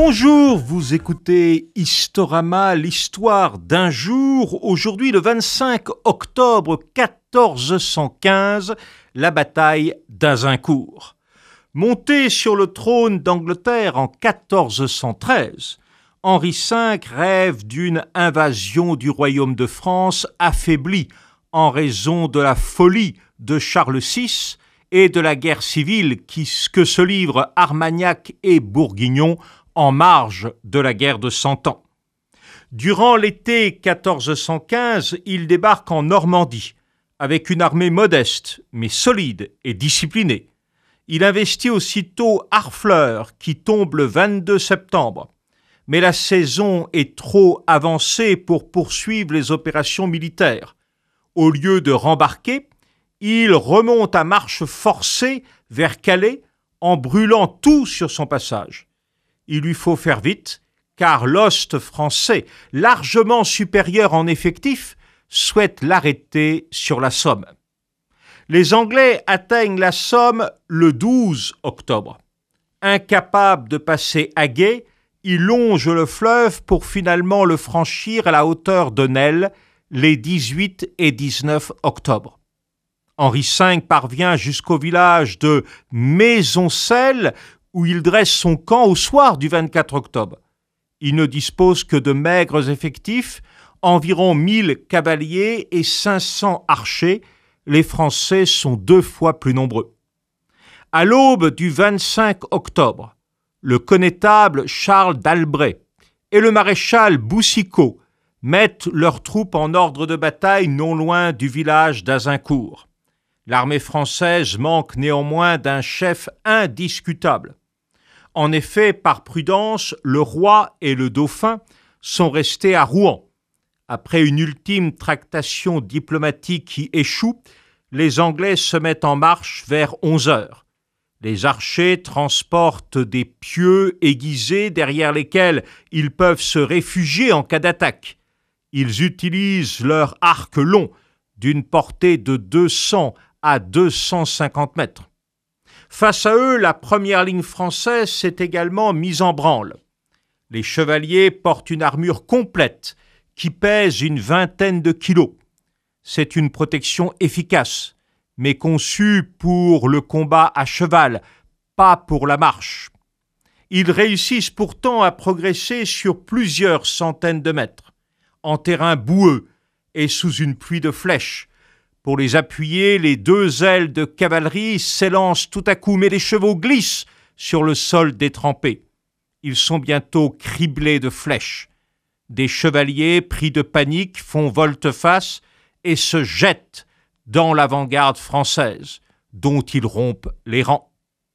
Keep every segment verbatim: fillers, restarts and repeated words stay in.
Bonjour, vous écoutez Historama, l'histoire d'un jour. Aujourd'hui, le vingt-cinq octobre quatorze cent quinze, la bataille d'Azincourt. Monté sur le trône d'Angleterre en quatorze cent treize, Henri cinq rêve d'une invasion du royaume de France affaibli en raison de la folie de Charles six et de la guerre civile qui, que se livrent Armagnac et Bourguignon en marge de la guerre de Cent Ans. Durant l'été quatorze cent quinze, il débarque en Normandie avec une armée modeste mais solide et disciplinée. Il investit aussitôt Harfleur qui tombe le vingt-deux septembre. Mais la saison est trop avancée pour poursuivre les opérations militaires. Au lieu de rembarquer, il remonte à marche forcée vers Calais en brûlant tout sur son passage. Il lui faut faire vite, car l'host français, largement supérieur en effectifs, souhaite l'arrêter sur la Somme. Les Anglais atteignent la Somme le douze octobre. Incapables de passer à Gué, ils longent le fleuve pour finalement le franchir à la hauteur de Nesle les dix-huit et dix-neuf octobre. Henri cinq parvient jusqu'au village de Maisoncelles, où il dresse son camp au soir du vingt-quatre octobre. Il ne dispose que de maigres effectifs, environ mille cavaliers et cinq cents archers. Les Français sont deux fois plus nombreux. À l'aube du vingt-cinq octobre, le connétable Charles d'Albret et le maréchal Boucicaut mettent leurs troupes en ordre de bataille non loin du village d'Azincourt. L'armée française manque néanmoins d'un chef indiscutable. En effet, par prudence, le roi et le dauphin sont restés à Rouen. Après une ultime tractation diplomatique qui échoue, les Anglais se mettent en marche vers onze heures. Les archers transportent des pieux aiguisés derrière lesquels ils peuvent se réfugier en cas d'attaque. Ils utilisent leurs arcs longs d'une portée de deux cents à deux cent cinquante mètres. Face à eux, la première ligne française s'est également mise en branle. Les chevaliers portent une armure complète qui pèse une vingtaine de kilos. C'est une protection efficace, mais conçue pour le combat à cheval, pas pour la marche. Ils réussissent pourtant à progresser sur plusieurs centaines de mètres, en terrain boueux et sous une pluie de flèches. Pour les appuyer, les deux ailes de cavalerie s'élancent tout à coup, mais les chevaux glissent sur le sol détrempé. Ils sont bientôt criblés de flèches. Des chevaliers, pris de panique, font volte-face et se jettent dans l'avant-garde française, dont ils rompent les rangs.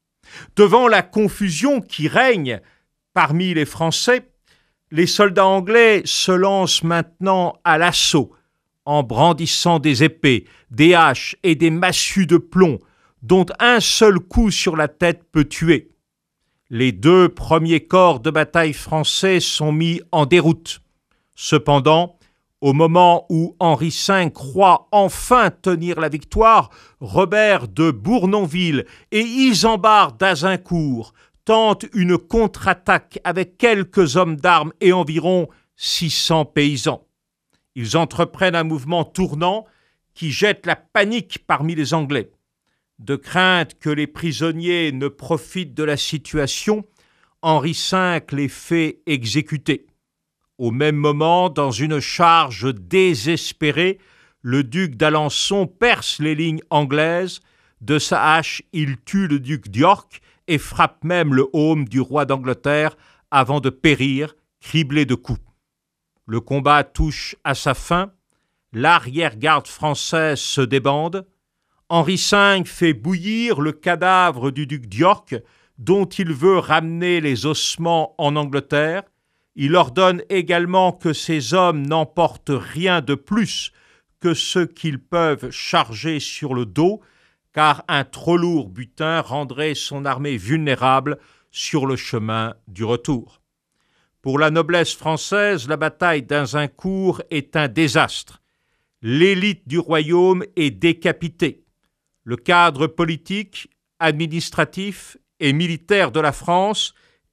Devant la confusion qui règne parmi les Français, les soldats anglais se lancent maintenant à l'assaut, en brandissant des épées, des haches et des massues de plomb, dont un seul coup sur la tête peut tuer. Les deux premiers corps de bataille français sont mis en déroute. Cependant, au moment où Henri cinq croit enfin tenir la victoire, Robert de Bournonville et Isambard d'Azincourt tentent une contre-attaque avec quelques hommes d'armes et environ six cents paysans. Ils entreprennent un mouvement tournant qui jette la panique parmi les Anglais. De crainte que les prisonniers ne profitent de la situation, Henri cinq les fait exécuter. Au même moment, dans une charge désespérée, le duc d'Alençon perce les lignes anglaises. De sa hache, il tue le duc d'York et frappe même le aume du roi d'Angleterre avant de périr, criblé de coups. Le combat touche à sa fin, l'arrière-garde française se débande. Henri cinq fait bouillir le cadavre du duc d'York, dont il veut ramener les ossements en Angleterre. Il ordonne également que ses hommes n'emportent rien de plus que ce qu'ils peuvent charger sur le dos, car un trop lourd butin rendrait son armée vulnérable sur le chemin du retour. Pour la noblesse française, la bataille d'Azincourt est un désastre. L'élite du royaume est décapitée. Le cadre politique, administratif et militaire de la France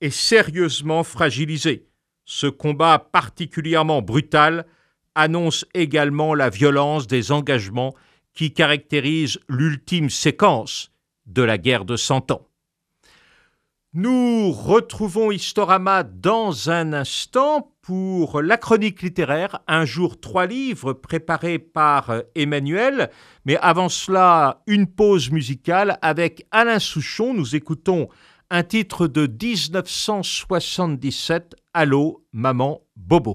est sérieusement fragilisé. Ce combat particulièrement brutal annonce également la violence des engagements qui caractérisent l'ultime séquence de la guerre de Cent Ans. Nous retrouvons Historama dans un instant pour la chronique littéraire, un jour trois livres préparés par Emmanuel. Mais avant cela, une pause musicale avec Alain Souchon. Nous écoutons un titre de dix-neuf cent soixante-dix-sept, Allô, maman Bobo.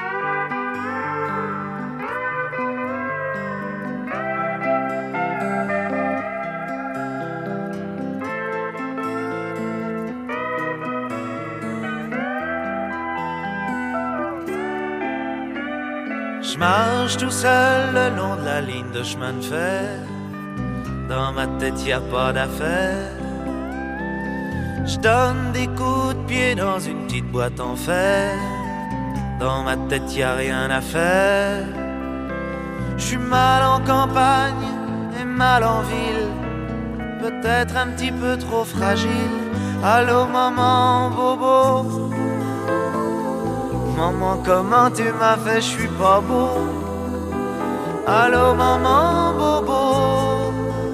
Je marche tout seul le long de la ligne de chemin de fer. Dans ma tête y a pas d'affaires. Je donne des coups de pied dans une petite boîte en fer. Dans ma tête y a rien à faire. Je suis mal en campagne et mal en ville. Peut-être un petit peu trop fragile. Allô maman Bobo. Maman, comment tu m'as fait, je suis pas beau. Allô maman Bobo.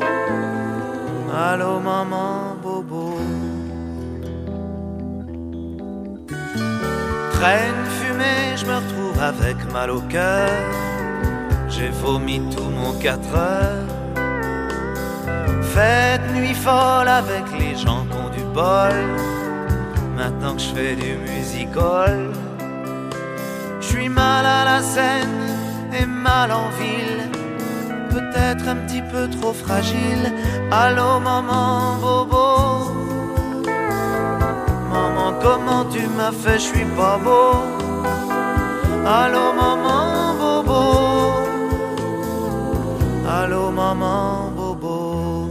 Allô maman Bobo. Traîne fumée, je me retrouve avec mal au cœur. J'ai vomi tout mon quatre heures. Fête nuit folle avec les gens qui ont du bol. Maintenant que je fais du music-hall. Je suis mal à la scène et mal en ville. Peut-être un petit peu trop fragile. Allô maman Bobo. Maman, comment tu m'as fait, je suis pas beau. Allô maman Bobo. Allô maman Bobo.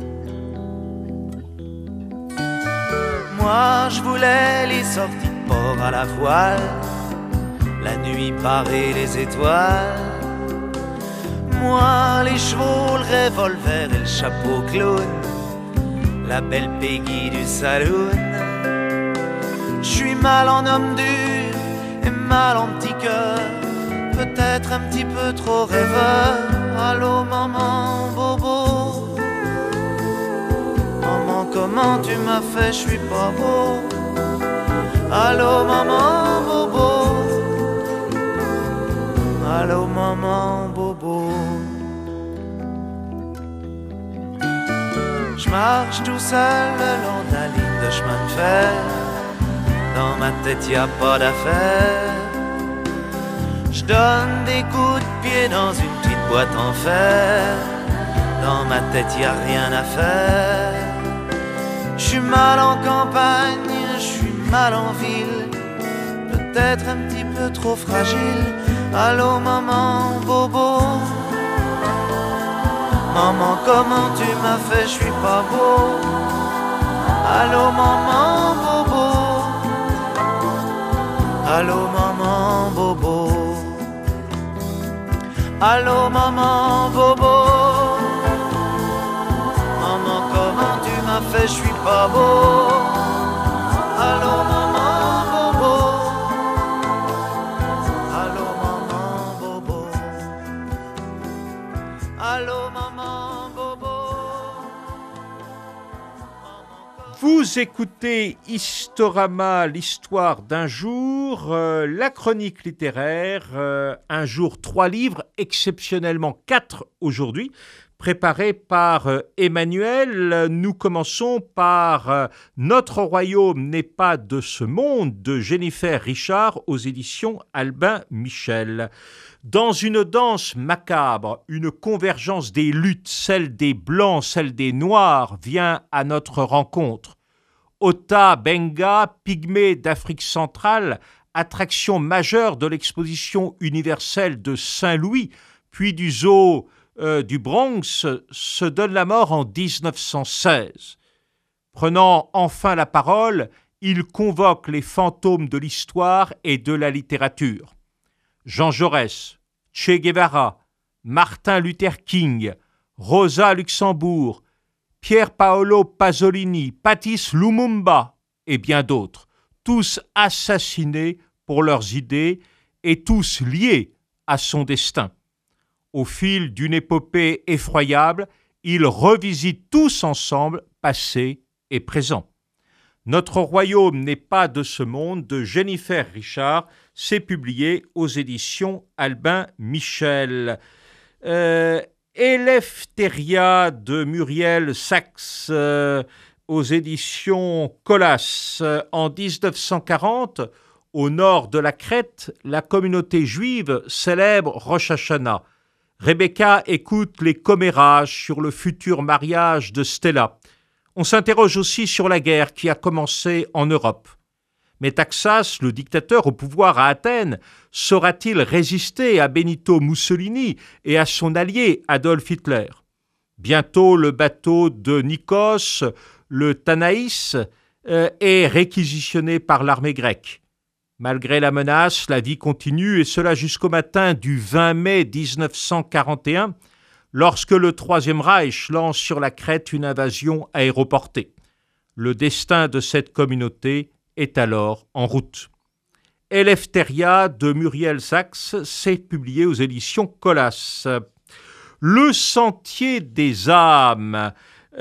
Moi je voulais les sorties de port à la voile. La nuit parée les étoiles. Moi les chevaux, le revolver et le chapeau clown. La belle Peggy du saloon. J'suis mal en homme dur et mal en petit cœur. Peut-être un petit peu trop rêveur. Allô maman Bobo. Maman, comment tu m'as fait, j'suis pas beau. Allô maman Bobo. Allô maman Bobo. Je marche tout seul le long de la ligne de chemin de fer. Dans ma tête y a pas d'affaires. Je donne des coups de pied dans une petite boîte en fer. Dans ma tête y a rien à faire. Je suis mal en campagne, je suis mal en ville. Peut-être un petit peu trop fragile. Allô maman Bobo. Maman, comment tu m'as fait, je suis pas beau. Allô maman Bobo. Allô maman Bobo. Allô maman Bobo. Maman, comment tu m'as fait, je suis pas beau. Allô maman Bobo. Allô maman Bobo. Allô maman Bobo. Vous écoutez Historama, l'histoire d'un jour, euh, la chronique littéraire, euh, un jour, trois livres, exceptionnellement quatre aujourd'hui, préparés par euh, Emmanuel. Nous commençons par euh, Notre royaume n'est pas de ce monde de Jennifer Richard aux éditions Albin Michel. Dans une danse macabre, une convergence des luttes, celle des Blancs, celle des Noirs, vient à notre rencontre. Ota Benga, pygmée d'Afrique centrale, attraction majeure de l'exposition universelle de Saint-Louis, puis du zoo euh, du Bronx, se donne la mort en dix-neuf cent seize. Prenant enfin la parole, il convoque les fantômes de l'histoire et de la littérature. Jean Jaurès, Che Guevara, Martin Luther King, Rosa Luxembourg, Pier Paolo Pasolini, Patrice Lumumba et bien d'autres, tous assassinés pour leurs idées et tous liés à son destin. Au fil d'une épopée effroyable, ils revisitent tous ensemble passé et présent. Notre royaume n'est pas de ce monde de Jennifer Richard, c'est publié aux éditions Albin Michel. Euh, Eleftheria de Muriel Sachs euh, aux éditions Colas. En dix-neuf cent quarante, au nord de la Crète, la communauté juive célèbre Rosh Hashanah. Rebecca écoute les commérages sur le futur mariage de Stella. On s'interroge aussi sur la guerre qui a commencé en Europe. Mais Taxas, le dictateur au pouvoir à Athènes, saura-t-il résister à Benito Mussolini et à son allié Adolf Hitler? Bientôt, le bateau de Nikos, le Tanaïs, euh, est réquisitionné par l'armée grecque. Malgré la menace, la vie continue, et cela jusqu'au matin du vingt mai dix-neuf cent quarante et un, lorsque le Troisième Reich lance sur la Crète une invasion aéroportée. Le destin de cette communauté est alors en route. Eleftheria de Muriel Sachs, c'est publié aux éditions Colas. Le Sentier des âmes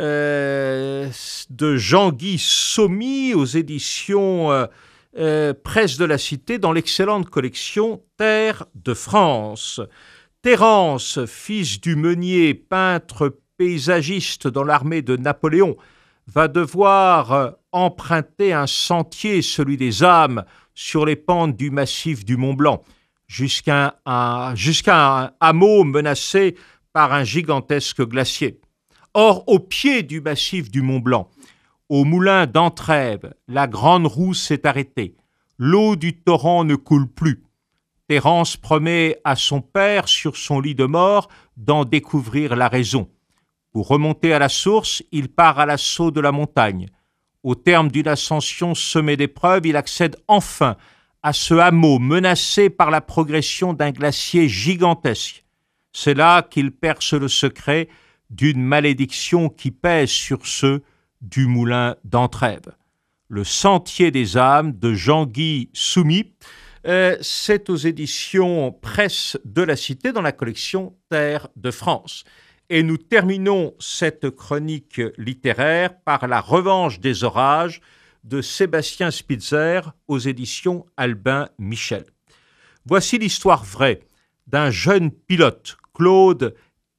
euh, de Jean-Guy Sommy aux éditions euh, euh, Presse de la Cité dans l'excellente collection Terre de France. Terence, fils du meunier, peintre paysagiste dans l'armée de Napoléon, va devoir emprunter un sentier, celui des âmes, sur les pentes du massif du Mont-Blanc, jusqu'à un, jusqu'à un hameau menacé par un gigantesque glacier. Or, au pied du massif du Mont-Blanc, au moulin d'Entrèves, la grande roue s'est arrêtée. L'eau du torrent ne coule plus. Terence promet à son père, sur son lit de mort, d'en découvrir la raison. Pour remonter à la source, il part à l'assaut de la montagne. Au terme d'une ascension semée d'épreuves, il accède enfin à ce hameau menacé par la progression d'un glacier gigantesque. C'est là qu'il perce le secret d'une malédiction qui pèse sur ceux du moulin d'Entrèves. Le Sentier des âmes de Jean-Guy Sommy, euh, c'est aux éditions Presse de la Cité dans la collection Terre de France. Et nous terminons cette chronique littéraire par La Revanche des orages de Sébastien Spitzer aux éditions Albin Michel. Voici l'histoire vraie d'un jeune pilote, Claude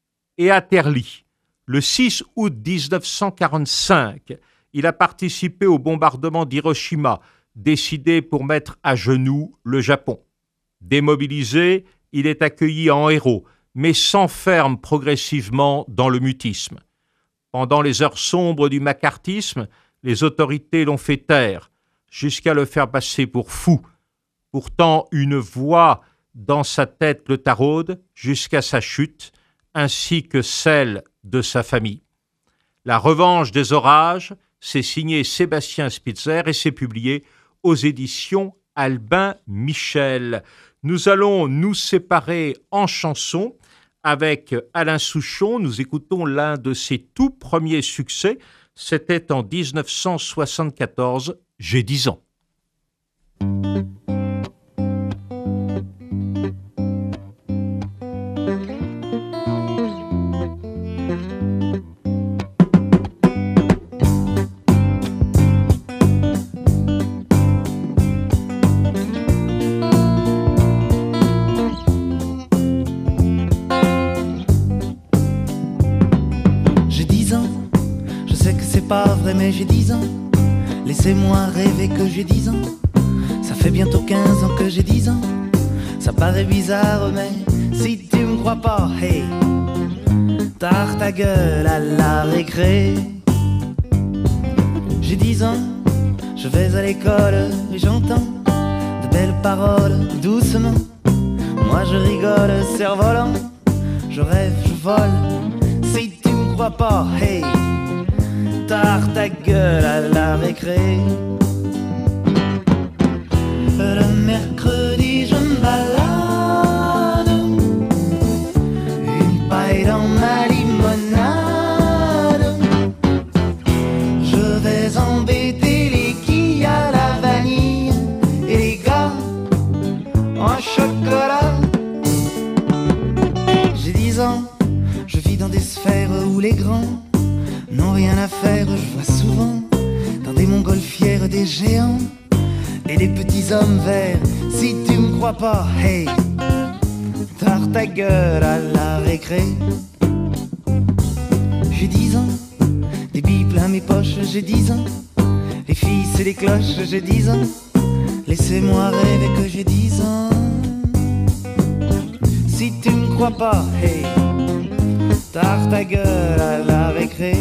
Eaterli. Le six août dix-neuf cent quarante-cinq, il a participé au bombardement d'Hiroshima, décidé pour mettre à genoux le Japon. Démobilisé, il est accueilli en héros, mais s'enferme progressivement dans le mutisme. Pendant les heures sombres du macartisme, les autorités l'ont fait taire, jusqu'à le faire passer pour fou. Pourtant, une voix dans sa tête le taraude jusqu'à sa chute, ainsi que celle de sa famille. La Revanche des orages, c'est signé Sébastien Spitzer et c'est publié aux éditions Albin Michel. Nous allons nous séparer en chansons avec Alain Souchon. Nous écoutons l'un de ses tout premiers succès. C'était en dix-neuf cent soixante-quatorze, J'ai dix ans. Mais j'ai dix ans, laissez-moi rêver que j'ai dix ans. Ça fait bientôt quinze ans que j'ai dix ans. Ça paraît bizarre mais si tu me crois pas, hey, tard ta gueule à la récré. J'ai dix ans, je vais à l'école et j'entends de belles paroles doucement. Moi je rigole, cerf-volant, je rêve, je vole. Si tu me crois pas, hey, tard ta gueule à la récré. Le mercredi je me balade, une paille dans ma limonade. Je vais embêter les quillards en chocolat. J'ai dix ans, je vis dans des sphères où les grands n'ont rien à faire. Je vois souvent dans des montgolfières des géants et des petits hommes verts. Si tu me crois pas, hey, tard ta gueule à la récré. J'ai dix ans, des billes plein mes poches, j'ai dix ans. Les filles c'est les cloches, j'ai dix ans. Laissez-moi rêver que j'ai dix ans. Si tu me crois pas, hey, tard ta gueule à la récré.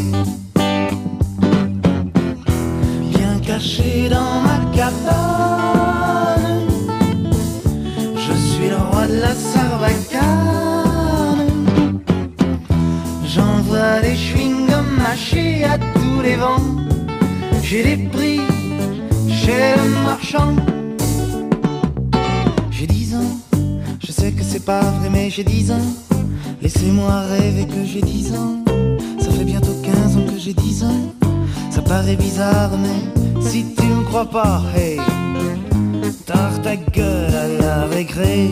Bien caché dans ma cabane, je suis le roi de la sarbacane. J'envoie des chewing-gums mâchés à tous les vents. J'ai des prix chez le marchand. J'ai dix ans, je sais que c'est pas vrai mais j'ai dix ans. Laissez-moi rêver que j'ai dix ans. Ça fait bientôt quinze ans que j'ai dix ans. Ça paraît bizarre mais si tu me crois pas, hey, tard ta gueule à la récré.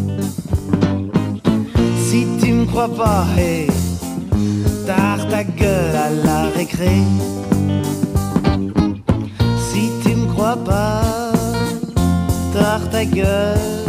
Si tu me crois pas, hey, tard ta gueule à la récré. Si tu me crois pas, tard ta gueule